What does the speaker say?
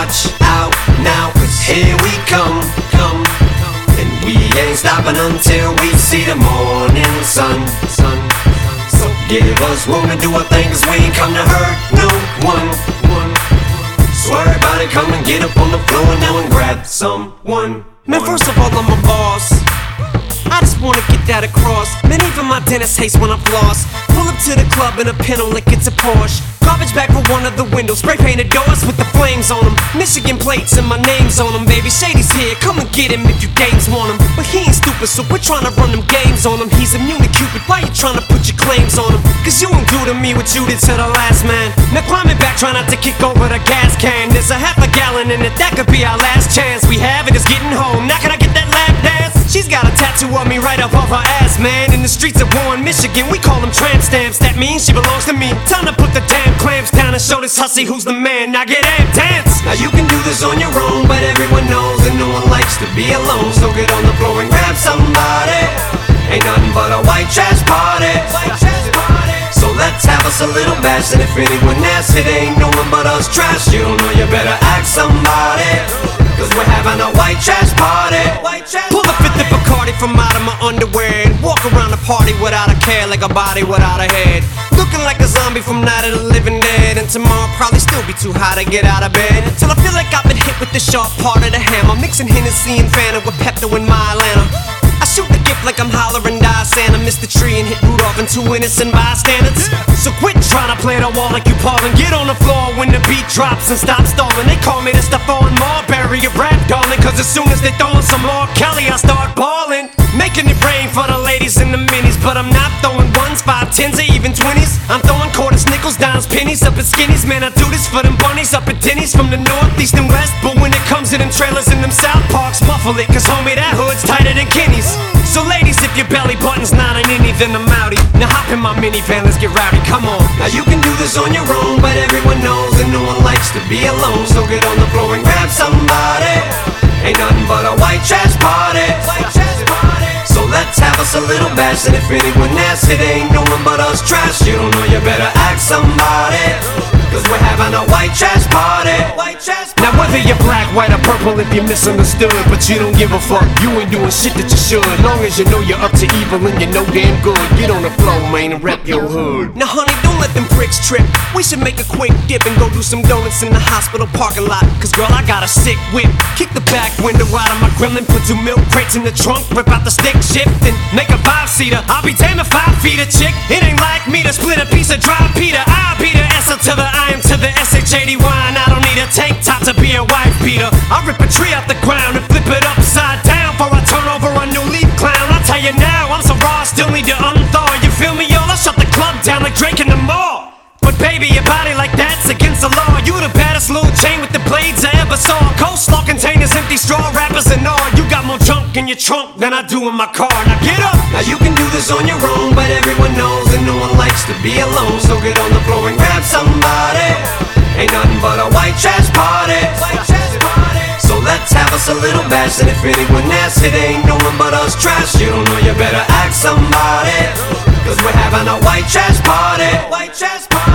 watch out now, 'cause here we come. And we ain't stopping until we see the morning sun. So give us room to do our thing, 'cause we ain't come to hurt no one. So everybody come and get up on the floor now and grab someone. Man, first of all, I'm a boss. I just wanna get that across. Man, even my dentist hates when I'm lost. Pull up to the club in a pinto like it's a Porsche. Garbage bag for one of the windows, spray painted doors with the flames on them. Michigan plates and my name's on them, baby. Shady's here, come and get him if you games want him. But he ain't stupid, so we're trying to run them games on him. He's immune to Cupid, why you trying to put your claims on him? 'Cause you won't do to me what you did to the last man. Now climbing back, try not to kick over the gas can. There's a half a gallon in it, that could be our last chance. We have it, it's getting home, now can I get that lap dance? She's got a tattoo of me right up off her ass, man. In the streets of Warren, Michigan, we call them tramp stamps. That means she belongs to me. Time to put the damn clamps down and show this hussy who's the man. Now get amped, dance! Now you can do this on your own, but everyone knows that no one likes to be alone. So get on the floor and grab somebody. Ain't nothing but a white trash party. So let's have us a little bash, and if anyone asks, it ain't no one but us trash. You don't know, you better ask somebody, 'cause we're having a white trash party. Pull the fifth of Bacardi from out of my underwear and walk around the party without a care, like a body without a head. Looking like a zombie from Night of the Living Dead. And tomorrow probably still be too high to get out of bed. Till I feel like I've been hit with the sharp part of the hammer. Mixing Hennessy and Fanta with Pepto in my Atlanta. I shoot the gift like I'm hollering die Santa. Miss the tree and hit Rudolph and two innocent bystanders. So quit trying to play the wall like you Paul and get on the floor when the beat drops and stop stalling. They call me the Stephon Marbury of rap, darling, 'cause as soon as they throwin' some more Kelly, I start ballin'. Making it rain for the ladies in the minis, but I'm not throwing ones, 5, 10s, or even 20s. I'm throwing quarters, nickels, dimes, pennies up in skinnies. Man, I do this for them bunnies up at Denny's from the north, east, and west. But when it comes to them trailers in them South Parks, muffle it, 'cause homie, that hood's tighter than Kenny's. So ladies, if your belly button's not an innie, then I'm outie. Now hop in my minivan, let's get rowdy, come on. Now you can do this on your own, but everyone knows that no one likes to be alone. So get on the floor and grab somebody. Ain't nothing but a white trash party. So let's have us a little bash, and if anyone asks, it ain't no one but us trash. You don't know, you better ask somebody, 'cause we're having a white trash party. Now whether you're black, white, or purple, if you're misunderstood, but you don't give a fuck, you ain't doing shit that you should. Long as you know you're up to evil and you know damn good. Get on the floor, man, and rep your hood. Now honey, don't let them pricks trip. We should make a quick dip and go do some donuts in the hospital parking lot. 'Cause girl, I got a sick whip. Kick the back window out of my Gremlin, put 2 milk crates in the trunk, rip out the stick shift, and make a 5-seater. I'll be damned if I feed a chick. It ain't like me to split a piece of dry Peter. I'll be the S to the I am to the SHADY, and I don't need a tank top to be a wife beater. I rip a tree off the ground and flip it upside down before I turn over a new leaf clown. I tell you now, I'm so raw, still need to unthaw. You feel me, y'all? I shut the club down like Drake in the mall. But baby, your body like that's against the law. You the baddest little chain with the blades I ever saw. Coleslaw containers, empty straw wrappers and all. You got more junk in your trunk than I do in my car. Now get up! Now you can do this on your own, but everyone knows that no one likes to be alone. So get on the floor and grab somebody. Ain't nothing but a white trash party. So let's have us a little bash, and if anyone asks, it ain't no one but us trash. You don't know, you better ask somebody, 'cause we're having a white trash party.